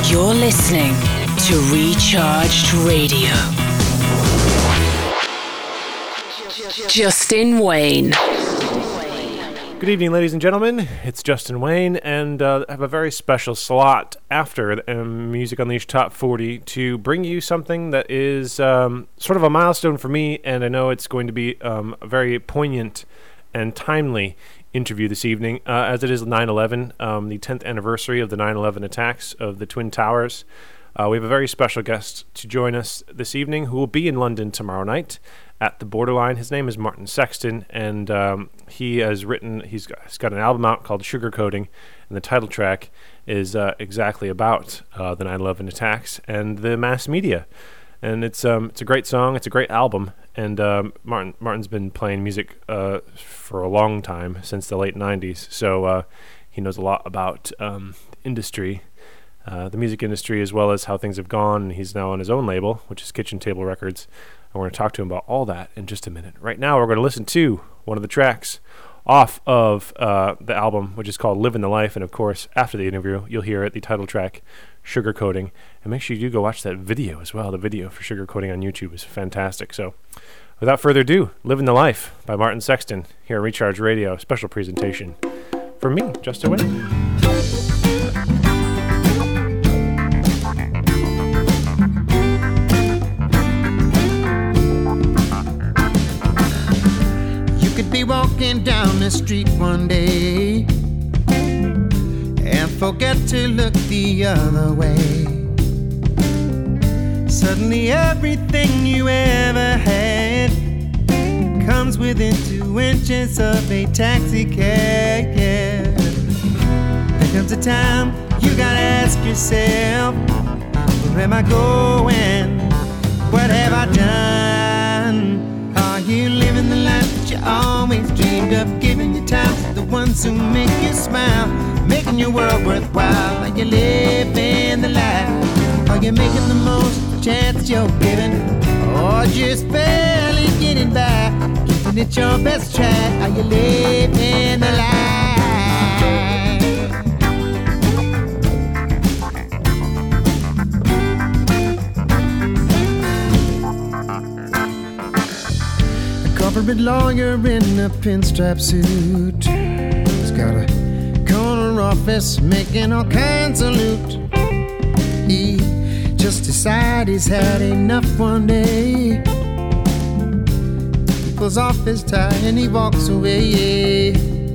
You're listening to Recharged Radio. Justin Wayne. Good evening, ladies and gentlemen. It's Justin Wayne, and I have a very special slot after Music Unleashed Top 40 to bring you something that is sort of a milestone for me, and I know it's going to be a very poignant and timely interview this evening, as it is 9/11, the 10th anniversary of the 9/11 attacks of the Twin Towers. We have a very special guest to join us this evening who will be in London tomorrow night at the Borderline. His name is Martin Sexton, and he has written, he's got an album out called Sugarcoating, and the title track is exactly about the 9/11 attacks and the mass media. And it's a great song, it's a great album, and Martin's been playing music for a long time, since the late 90s, so he knows a lot about industry, the music industry, as well as how things have gone, and he's now on his own label, which is Kitchen Table Records. I want to talk to him about all that in just a minute. Right now, we're going to listen to one of the tracks off of the album, which is called Living the Life. And of course, after the interview, you'll hear it, the title track, Sugarcoating. And make sure you do go watch that video as well. The video for Sugarcoating on YouTube is fantastic. So without further ado, Living the Life by Martin Sexton here at Recharge Radio. Special presentation for me, Justin Wayne. Be walking down the street one day and forget to look the other way. Suddenly everything you ever had comes within 2 inches of a taxi cab. There comes a time you gotta ask yourself, where am I going? What have I done? Are you living the life that you always dreamed of? Giving your time to the ones who make you smile, making your world worthwhile. Are you living the life? Are you making the most of the chance you're given? Or just barely getting by, giving it your best try? Are you living the life? Corporate lawyer in a pinstripe suit, he's got a corner office making all kinds of loot. He just decided he's had enough one day. He pulls off his tie and he walks away.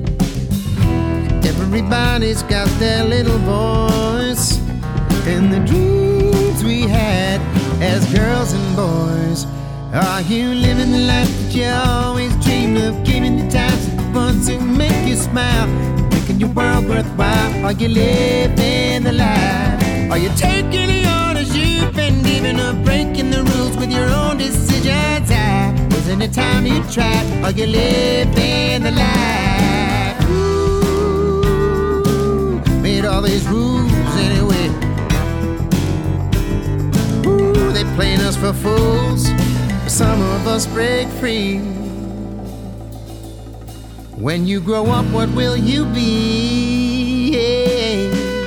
Everybody's got their little voice, and the dreams we had as girls and boys. Are you living the life that you always dreamed of? Giving the time to the ones who make you smile, making your world worthwhile. Are you living the life? Are you taking the orders you've been given, or breaking the rules with your own decisions? Wasn't it time you tried? Are you living the life? Ooh, made all these rules anyway. Ooh, they playing us for fools. Some of us break free. When you grow up, what will you be? Yeah.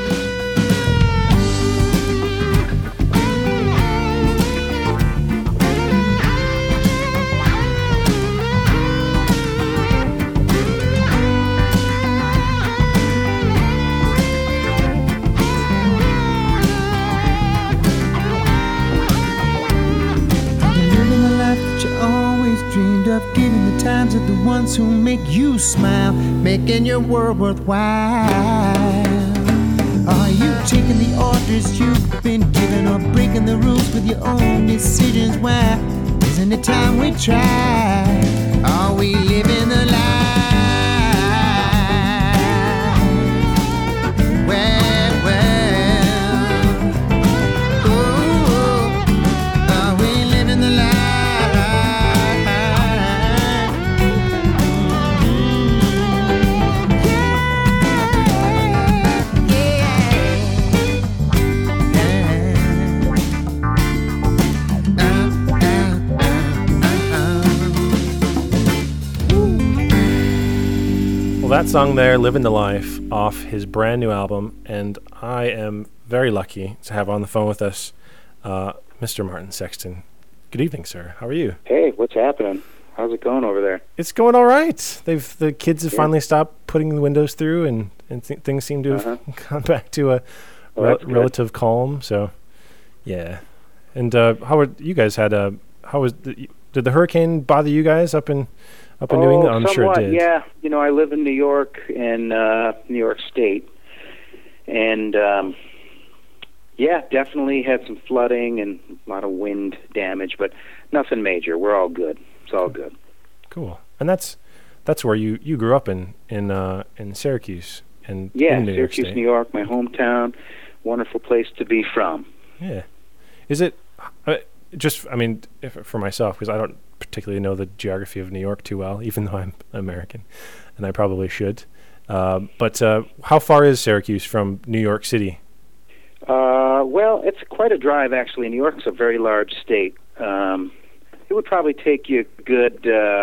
Giving the times of the ones who make you smile, making your world worthwhile. Are you taking the orders you've been given, or breaking the rules with your own decisions? Why isn't it time we try? Are we living the life? Well, that song there, Living the Life, off his brand new album, and I am very lucky to have on the phone with us Mr. Martin Sexton. Good evening, sir. How are you? Hey, what's happening? How's it going over there? It's going all right. The kids have finally stopped putting the windows through, and things seem to have gone back to a relative calm. So, yeah. And how are you guys? Did the hurricane bother you guys up in New England? I'm sure it did. Yeah. I live in New York, in New York State, and definitely had some flooding and a lot of wind damage, but nothing major. We're all good. It's all good. Cool. And that's where you grew up in Syracuse and in New York Syracuse, State. New York, my hometown. Wonderful place to be from. Yeah. Is it for myself, because I don't particularly know the geography of New York too well, even though I'm American, and I probably should. But how far is Syracuse from New York City? Well, it's quite a drive, actually. New York's a very large state. It would probably take you a good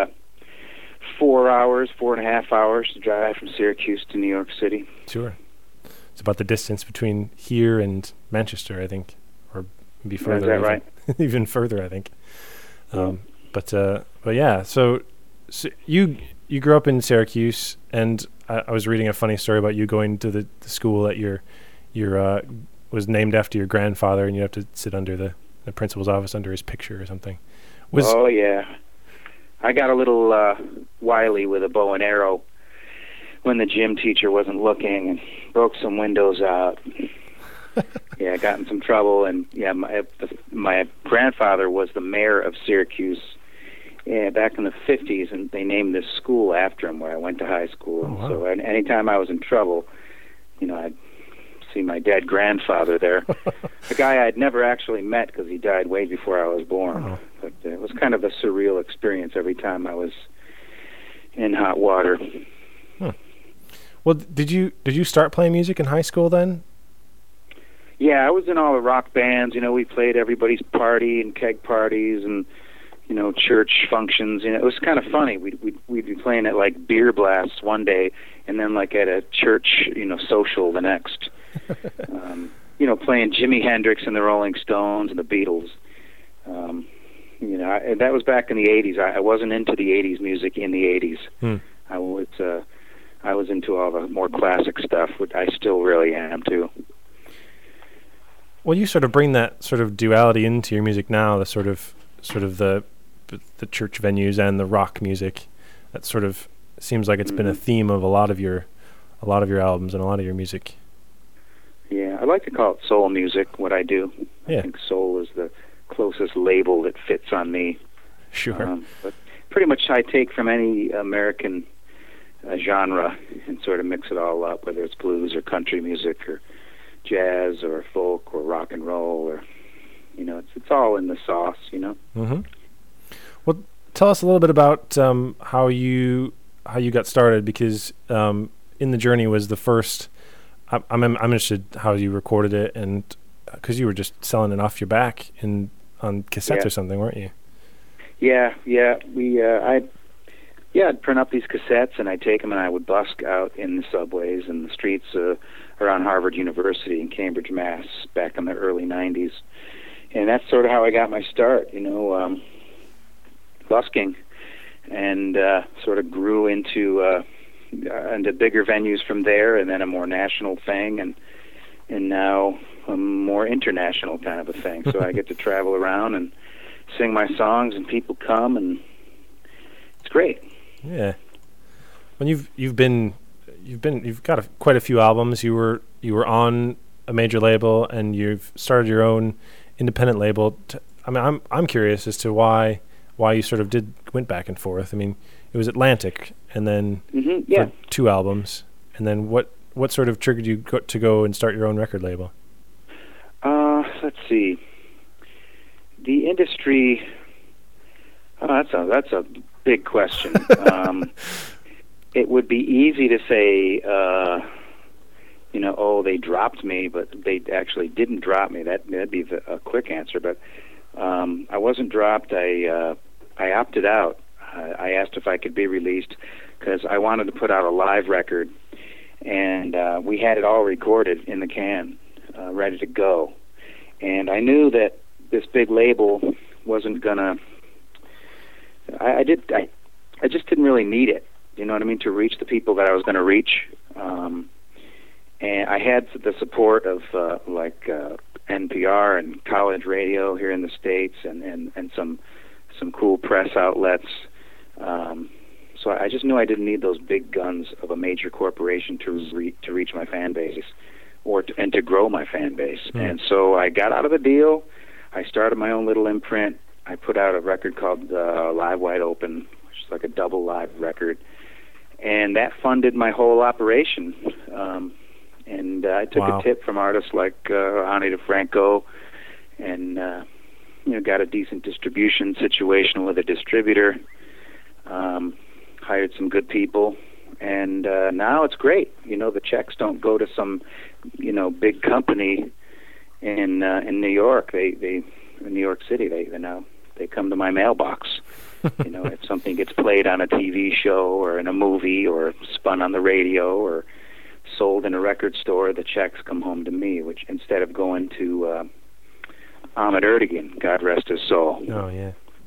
4.5 hours to drive from Syracuse to New York City. Sure. It's about the distance between here and Manchester, I think, or maybe further. Is that right? Even further, I think. But yeah. So you grew up in Syracuse, and I was reading a funny story about you going to the school that your was named after your grandfather, and you have to sit under the principal's office under his picture or something. Oh yeah, I got a little wily with a bow and arrow when the gym teacher wasn't looking, and broke some windows out. Yeah, I got in some trouble, and my grandfather was the mayor of Syracuse back in the 50s, and they named this school after him where I went to high school. Oh, wow. So anytime I was in trouble, I'd see my dead grandfather there, a guy I'd never actually met because he died way before I was born. Oh. But it was kind of a surreal experience every time I was in hot water. Huh. Well, did you start playing music in high school then? Yeah, I was in all the rock bands. We played everybody's party and keg parties and church functions. It was kind of funny. We'd be playing at like beer blasts one day, and then like at a church social the next. Playing Jimi Hendrix and the Rolling Stones and the Beatles. That was back in the 80s. I wasn't into the 80s music in the 80s. I was into all the more classic stuff, which I still really am too. Well, you sort of bring that sort of duality into your music now, the sort of the church venues and the rock music. That sort of seems like it's been a theme of a lot of your albums and a lot of your music. Yeah, I like to call it soul music, what I do. Yeah. I think soul is the closest label that fits on me. Sure. But pretty much I take from any American genre and sort of mix it all up, whether it's blues or country music or jazz or folk or rock and roll, or it's all in the sauce. Mm-hmm. Well, tell us a little bit about how you got started, because In the Journey was the first. I'm interested how you recorded it, and because you were just selling it off your back on cassettes or something, weren't you? Yeah. I'd print up these cassettes, and I'd take them, and I would busk out in the subways and the streets around Harvard University in Cambridge, Mass, back in the early 90s. And that's sort of how I got my start, busking, and sort of grew into bigger venues from there, and then a more national thing, and now a more international kind of a thing. So I get to travel around and sing my songs, and people come, and it's great. Yeah. When you've got quite a few albums. You were on a major label, and you've started your own independent label. I'm curious as to why you sort of went back and forth. I mean, it was Atlantic, and then for 2 albums, and then what sort of triggered you to go and start your own record label? Let's see. The industry. That's a big question. It would be easy to say, they dropped me, but they actually didn't drop me. That'd be a quick answer. But I wasn't dropped. I opted out. I asked if I could be released because I wanted to put out a live record, and we had it all recorded in the can. ready to go. And I knew that this big label wasn't gonna. I just didn't really need it. You know what I mean? To reach the people that I was going to reach. And I had the support of NPR and college radio here in the States, and some cool press outlets. So I just knew I didn't need those big guns of a major corporation to reach my fan base, and to grow my fan base. And so I got out of the deal. I started my own little imprint. I put out a record called Live Wide Open, which is like a double live record, and that funded my whole operation. And I took a tip from artists like Ani DeFranco, and got a decent distribution situation with a distributor. Hired some good people, and now it's great. The checks don't go to some big company in New York. They in New York City. They come to my mailbox. If something gets played on a TV show or in a movie or spun on the radio or sold in a record store, the checks come home to me, which instead of going to Ahmet Ertegun, God rest his soul. Oh yeah.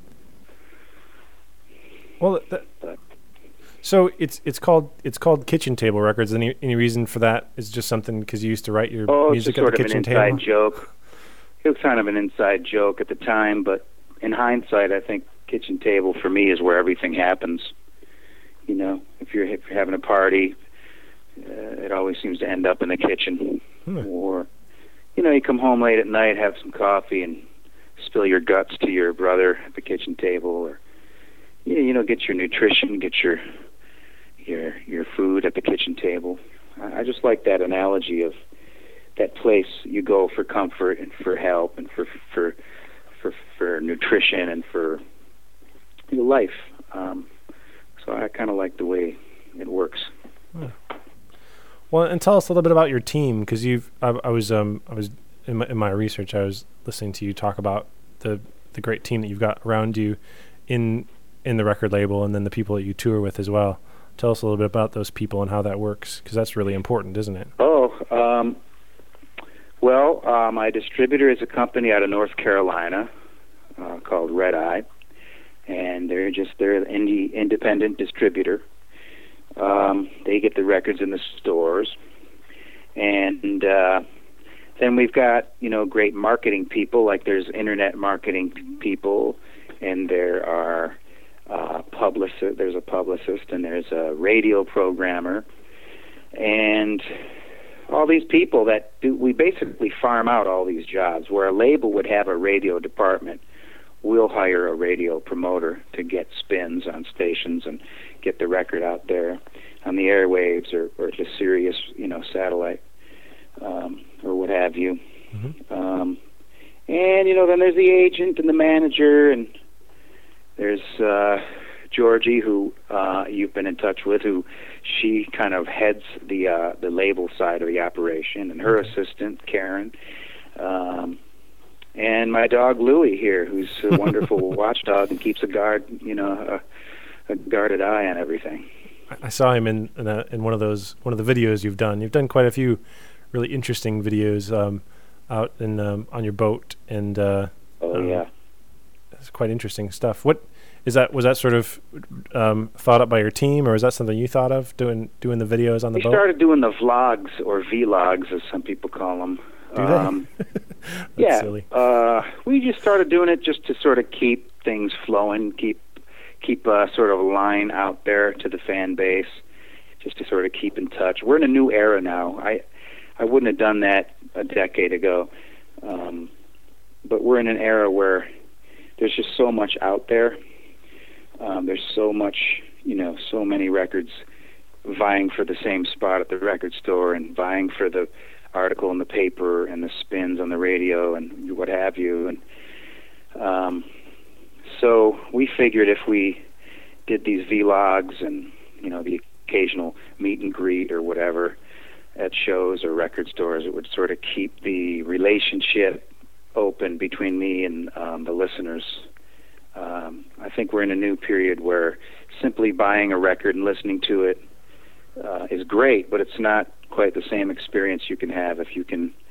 Well, so it's called Kitchen Table Records. Any reason for that? Is just something because you used to write your music at the kitchen table? Oh, it's sort of an inside joke. It was kind of an inside joke at the time, but in hindsight, I think kitchen table for me is where everything happens. If you're having a party, it always seems to end up in the kitchen. Or, you come home late at night, have some coffee, and spill your guts to your brother at the kitchen table, or get your nutrition, get your food at the kitchen table. I just like that analogy of that place you go for comfort and for help and for nutrition and for your life. So I kind of like the way it works. Well, and tell us a little bit about your team, because I was in my research, I was listening to you talk about the great team that you've got around you in the record label, and then the people that you tour with as well. Tell us a little bit about those people and how that works, because that's really important, isn't it? My distributor is a company out of North Carolina called Red Eye, and they're an independent distributor. They get the records in the stores, and then we've got great marketing people. Like there's internet marketing people, and there are there's a publicist, and there's a radio programmer, and all these people that we basically farm out all these jobs. Where a label would have a radio department, we'll hire a radio promoter to get spins on stations and get the record out there on the airwaves or just Sirius, satellite, or what have you. Mm-hmm. Then there's the agent and the manager, and there's Georgie, who you've been in touch with, who she kind of heads the label side of the operation, and her assistant Karen, and my dog Louie here, who's a wonderful watchdog and keeps a guarded eye on everything. I saw him in one of the videos you've done. You've done quite a few really interesting videos out in on your boat, and yeah, it's quite interesting stuff. What is that? Was that sort of thought up by your team, or is that something you thought of doing the videos on the boat? We started doing the vlogs, or vlogs, as some people call them. Do they? Yeah, silly. We just started doing it just to sort of keep things flowing, keep sort of a line out there to the fan base, just to sort of keep in touch. We're in a new era now. I wouldn't have done that a decade ago, but we're in an era where there's just so much out there. There's so much, so many records vying for the same spot at the record store and vying for the article in the paper and the spins on the radio and what have you. And so we figured if we did these vlogs and, the occasional meet and greet or whatever at shows or record stores, it would sort of keep the relationship open between me and the listeners. I think we're in a new period where simply buying a record and listening to it is great, but it's not quite the same experience you can have if you can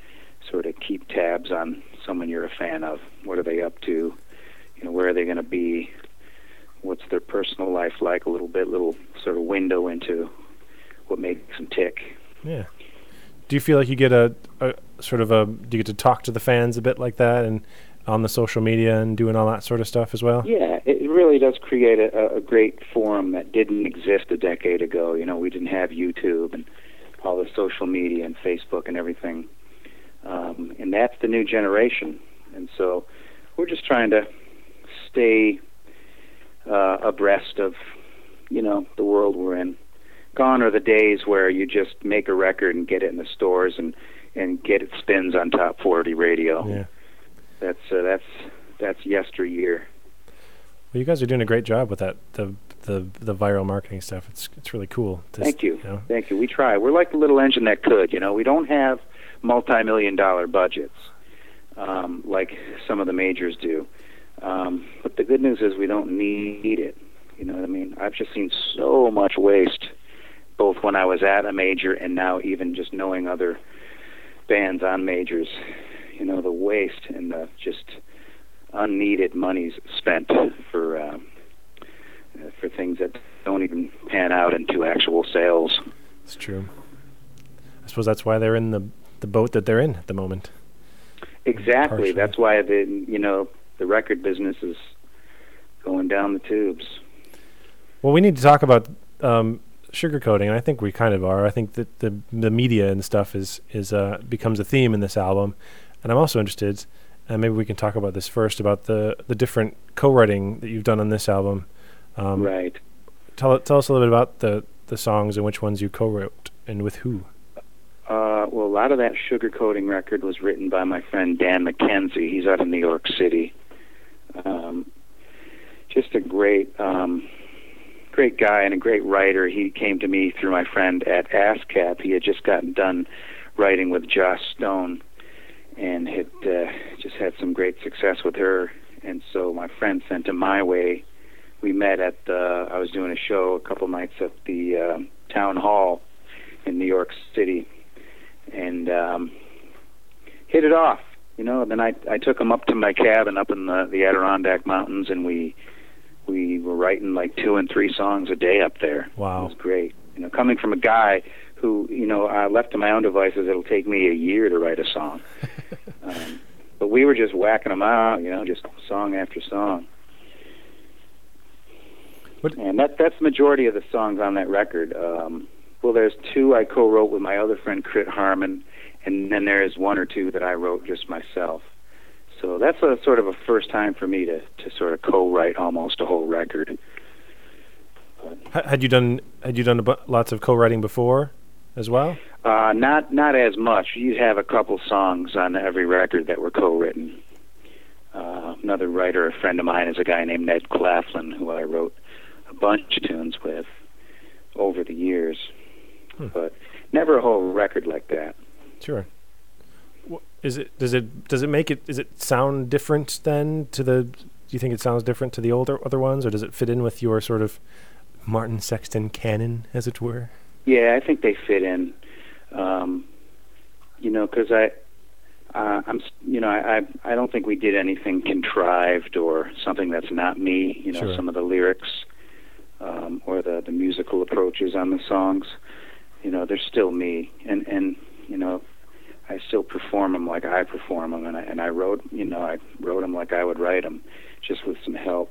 sort of keep tabs on someone you're a fan of. What are they up to? Where are they going to be? What's their personal life like? Little sort of window into what makes them tick. Yeah. Do you feel like you get do you get to talk to the fans a bit like that, and on the social media and doing all that sort of stuff as well? Yeah, it really does create a great forum that didn't exist a decade ago. We didn't have YouTube and all the social media and Facebook and everything. And that's the new generation. And so we're just trying to stay abreast of, the world we're in. Gone are the days where you just make a record and get it in the stores and get it spins on top 40 radio. Yeah. That's yesteryear. Well, you guys are doing a great job with that, the viral marketing stuff. It's really cool. Thank you. Thank you. We try. We're like the little engine that could. We don't have multi-million-dollar budgets like some of the majors do. But the good news is we don't need it. You know what I mean? I've just seen so much waste, both when I was at a major and now even just knowing other bands on majors. The waste and the just unneeded monies spent for things that don't even pan out into actual sales. It's true. I suppose that's why they're in the boat that they're in at the moment. Exactly. Partially. That's why the record business is going down the tubes. Well, we need to talk about sugarcoating, and I think we kind of are. I think that the media and stuff is becomes a theme in this album, and I'm also interested, and maybe we can talk about this first, about the different co-writing that you've done on this album. Right. Tell us a little bit about the songs and which ones you co-wrote and with who. Well, a lot of that sugarcoating record was written by my friend Dan McKenzie. He's out of New York City. Just a great guy and a great writer. He came to me through my friend at ASCAP. He had just gotten done writing with Joss Stone and had just had some great success with her. And so my friend sent him my way. We met at I was doing a show a couple nights at the Town Hall in New York City, and hit it off. Then I took him up to my cabin up in the Adirondack Mountains, and we were writing like 2 and 3 songs a day up there. Wow. It was great. Coming from a guy who, left to my own devices, it'll take me a year to write a song. But we were just whacking them out, just song after song. And that's the majority of the songs on that record. Well, there's 2 I co-wrote with my other friend, Crit Harmon, and then there's 1 or 2 that I wrote just myself. So that's a sort of a first time for me to sort of co-write almost a whole record. Had you done lots of co-writing before as well? Not as much. You'd have a couple songs on every record that were co-written. Another writer, a friend of mine, is a guy named Ned Claflin, who I wrote a bunch of tunes with over the years. But never a whole record like that. Sure. Does it make it? Does it sound different then to the? Do you think it sounds different to the other ones, or does it fit in with your sort of Martin Sexton canon, as it were? Yeah, I think they fit in. Because I don't think we did anything contrived or something that's not me. Sure. Some of the lyrics or the musical approaches on the songs, they're still me, and I still perform them like I perform them, and I wrote them like I would write them, just with some help.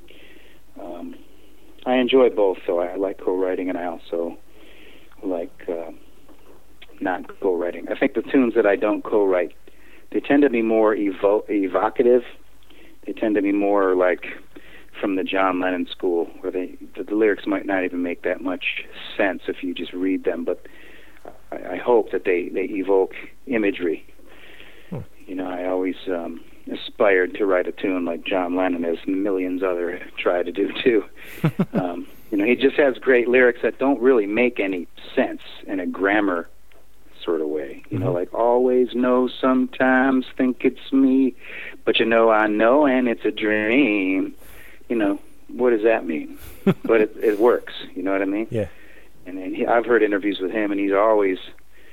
I enjoy both, so I like co-writing, and I also like not co-writing. I think the tunes that I don't co-write, they tend to be more evocative. They tend to be more like from the John Lennon school, where the lyrics might not even make that much sense if you just read them, but I hope that they evoke imagery. I always aspired to write a tune like John Lennon, as millions other try to do too. He just has great lyrics that don't really make any sense in a grammar sort of way. Like always know, sometimes think it's me, but I know, and it's a dream. What does that mean? But it works. You know what I mean? Yeah. And I've heard interviews with him, and he's always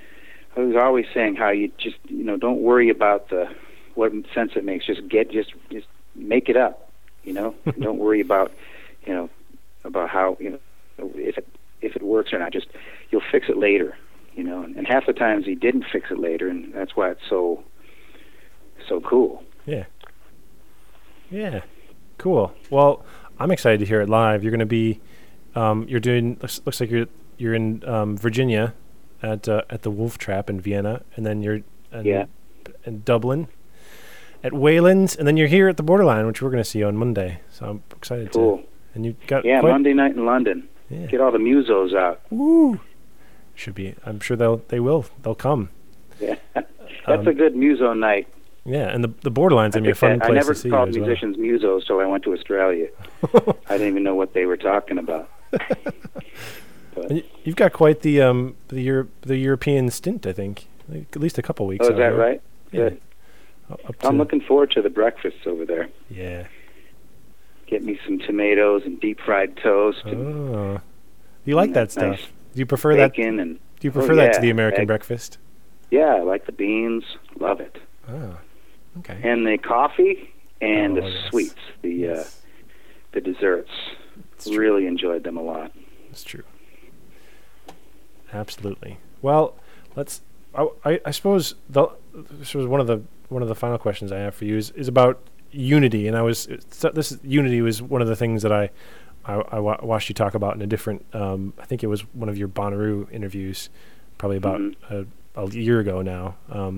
I was always saying how you just, don't worry about what sense it makes. Just make it up, Don't worry about, about how, if it works or not. Just, you'll fix it later, And half the times he didn't fix it later, and that's why it's so cool. Yeah. Yeah. Cool. Well, I'm excited to hear it live. You're going to be, you're doing, looks like you're in Virginia at the Wolf Trap in Vienna, and then you're in Dublin at Wayland's, and then you're here at the Borderline, which we're going to see on Monday. So I'm excited Cool. And you got Monday night in London. Yeah. Get all the musos out. Woo! Should be. I'm sure they'll come. Yeah, that's a good muso night. Yeah, and the Borderline's gonna be a fun place to see. I never called musicians musos till I went to Australia. I didn't even know what they were talking about. And you've got quite the European stint, I think. Like at least a couple weeks. Oh, is that right? Yeah. Good. I'm looking forward to the breakfasts over there. Yeah. Get me some tomatoes and deep fried toast. Oh, you like that stuff? Nice do you prefer bacon that? And do you prefer that to the American breakfast? Yeah, I like the beans. Love it. Oh, okay. And the coffee and the sweets, the desserts. Really enjoyed them a lot. That's true. Absolutely. Well, let's. I suppose this was one of the final questions I have for you is about unity, and unity was one of the things that I watched you talk about in a different. I think it was one of your Bonnaroo interviews, probably about a year ago now.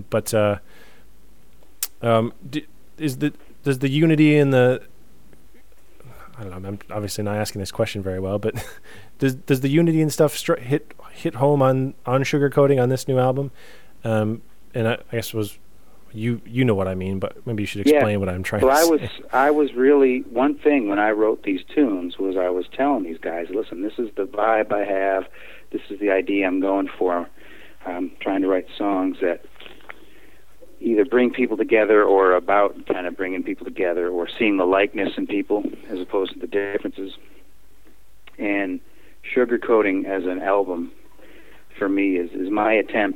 Does the unity in the I don't know. I'm obviously not asking this question very well, but does the unity and stuff hit home on Sugarcoating on this new album? And I guess you know what I mean, but maybe you should explain what I'm trying to say. I was really, one thing when I wrote these tunes was I was telling these guys, listen, this is the vibe I have. This is the idea I'm going for. I'm trying to write songs that either bring people together or about kind of bringing people together or seeing the likeness in people as opposed to the differences. And Sugarcoating as an album for me is my attempt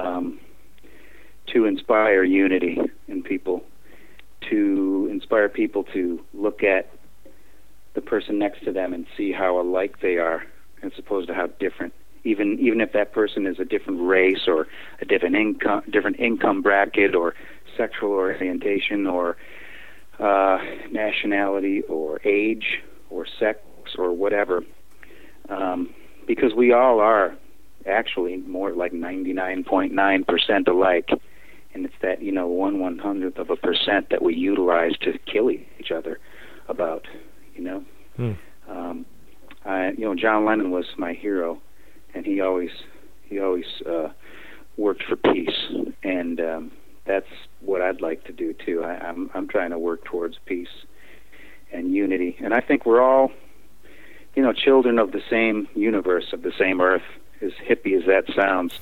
to inspire unity in people, to inspire people to look at the person next to them and see how alike they are as opposed to how different. Even if that person is a different race or a different income bracket or sexual orientation or nationality or age or sex or whatever, because we all are actually more like 99.9% alike, and it's that 1/100th of a percent that we utilize to kill each other about. John Lennon was my hero. And he always worked for peace, and that's what I'd like to do too. I'm trying to work towards peace and unity, and I think we're all, children of the same universe, of the same earth. As hippie as that sounds,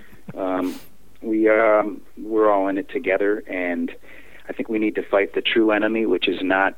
we're all in it together, and I think we need to fight the true enemy, which is not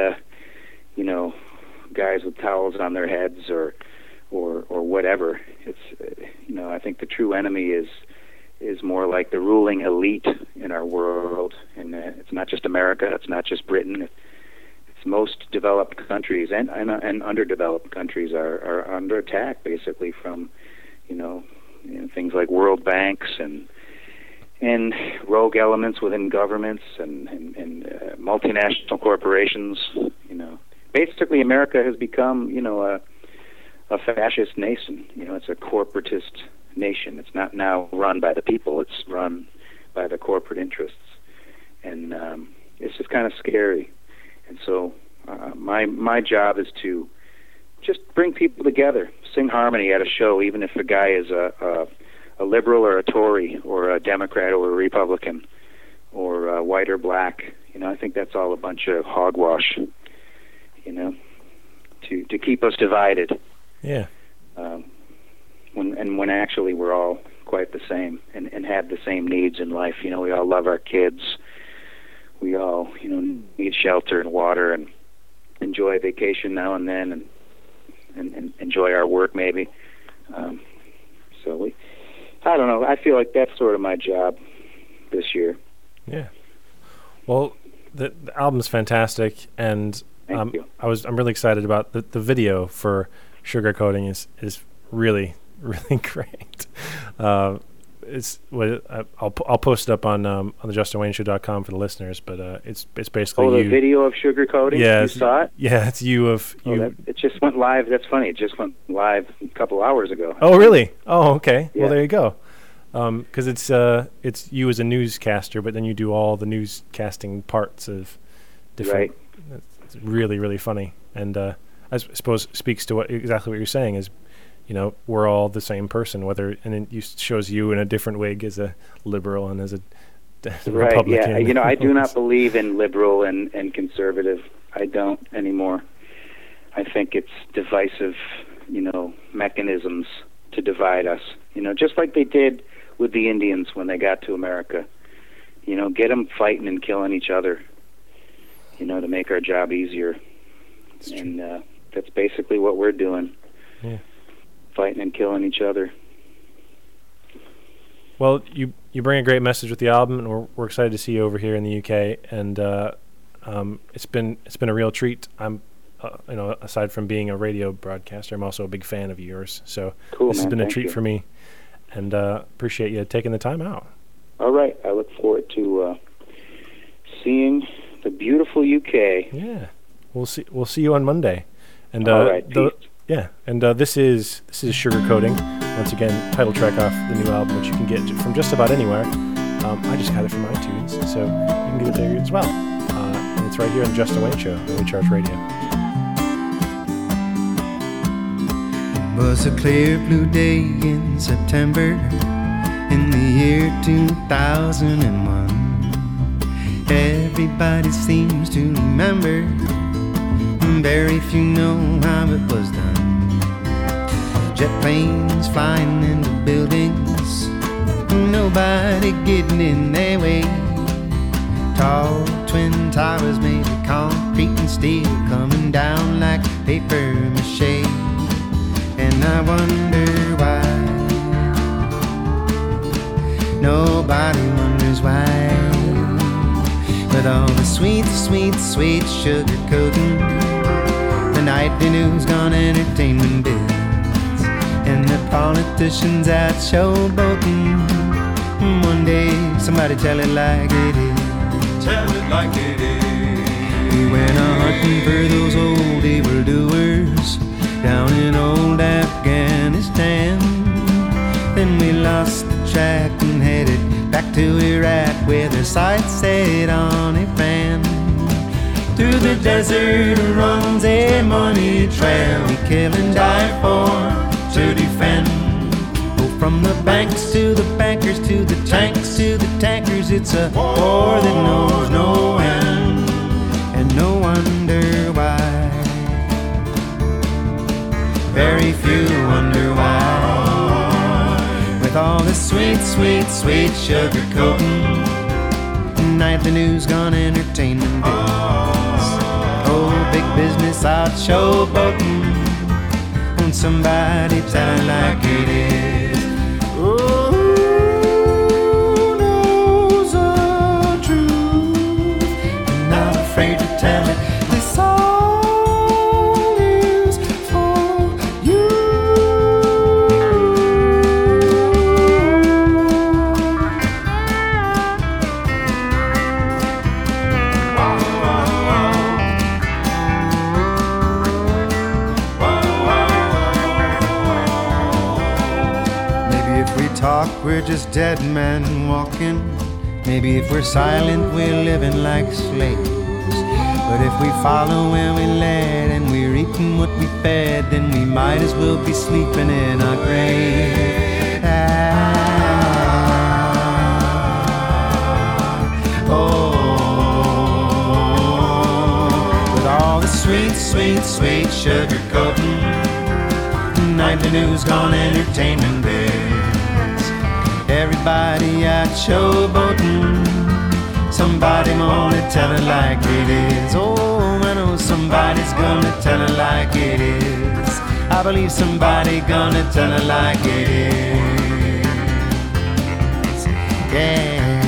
guys with towels on their heads or whatever. It's I think the true enemy is more like the ruling elite in our world, and it's not just America, it's not just Britain. It's most developed countries and underdeveloped countries are under attack basically from things like world banks and rogue elements within governments and multinational corporations. Basically America has become a fascist nation. It's a corporatist nation. It's not now run by the people. It's run by the corporate interests, and it's just kind of scary. And so, my job is to just bring people together, sing harmony at a show, even if the guy is a liberal or a Tory or a Democrat or a Republican or white or black. I think that's all a bunch of hogwash. To keep us divided. Yeah. When actually we're all quite the same and have the same needs in life. We all love our kids. We all, need shelter and water and enjoy vacation now and then and enjoy our work maybe. So I don't know. I feel like that's sort of my job this year. Yeah. Well, the album's fantastic, and Thank you. I'm really excited about the video for Sugarcoating is really great. I'll post it up on the JustinWayneShow.com for the listeners, but it's basically the you. video of Sugarcoating? Yeah, you saw it? Yeah, it's you It just went live. That's funny. It just went live a couple hours ago. Oh, really? Oh, okay. Yeah. Well, there you go. Because it's you as a newscaster, but then you do all the newscasting parts of different. Right. It's really funny, and I suppose speaks to exactly what you're saying is, we're all the same person. And it shows you in a different wig as a liberal and as a right. Republican. Yeah. I do not believe in liberal and conservative. I don't anymore. I think it's divisive, mechanisms to divide us. Just like they did with the Indians when they got to America. Get them fighting and killing each other, to make our job easier. And that's basically what we're doing. Yeah. Fighting and killing each other. Well, you bring a great message with the album, and we're excited to see you over here in the UK. And it's been a real treat. I'm, aside from being a radio broadcaster, I'm also a big fan of yours. So cool, this has been a treat you. for me, and appreciate you taking the time out. All right, I look forward to seeing the beautiful UK. Yeah, we'll see you on Monday. And all right, peace. Yeah, and this is Sugarcoating. Once again, title track off the new album, which you can get from just about anywhere. I just got it from iTunes, so you can get it there as well. And it's right here on the Justin Wayne Show on Recharge Radio. It was a clear blue day in September in the year 2001. Everybody seems to remember, very few know how it was done. Jet planes flying into buildings, nobody getting in their way. Tall twin towers made of concrete and steel coming down like paper mache. And I wonder why nobody wonders why. With all the sweet sugar coating, the nightly news gone entertainment bids, and the politicians out showboating. One day somebody tell it like it is. Tell it like it is. We went hunting for those old evildoers down in old Afghanistan. Then we lost the track and headed back to Iraq, where their sights set on Iran. Through the desert runs a money trail, we kill and die for to defend. Oh, from the banks to the bankers, to the tanks to the tankers, it's a war that knows no end. And no wonder why. Very few wonder why. With all the sweet sugar coating, nightly news gone entertainment bids. Oh, big business out showboating. Won't somebody tell it like it is? Oh, who knows the truth and not afraid to tell it? This all is for you. Talk, we're just dead men walking. Maybe if we're silent, we're living like slaves. But if we follow where we led and we're eating what we fed, then we might as well be sleeping in our grave. With all the sweet sugar coating, nightly news gone entertainment bids. Everybody out showboating. Somebody gonna tell it like it is. Oh, I know somebody's gonna tell it like it is. I believe somebody gonna tell it like it is. Yeah.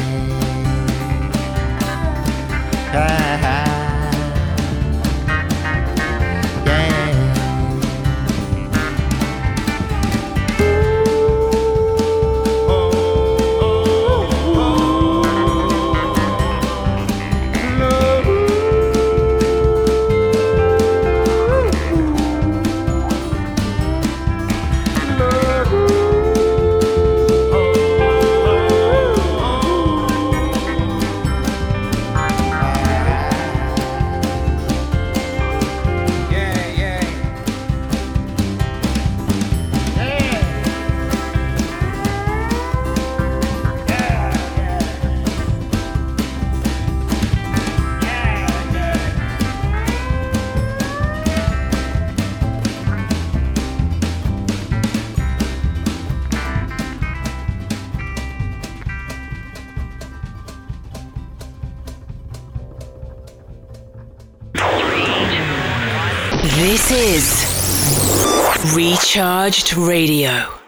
Yeah. This is Recharged Radio.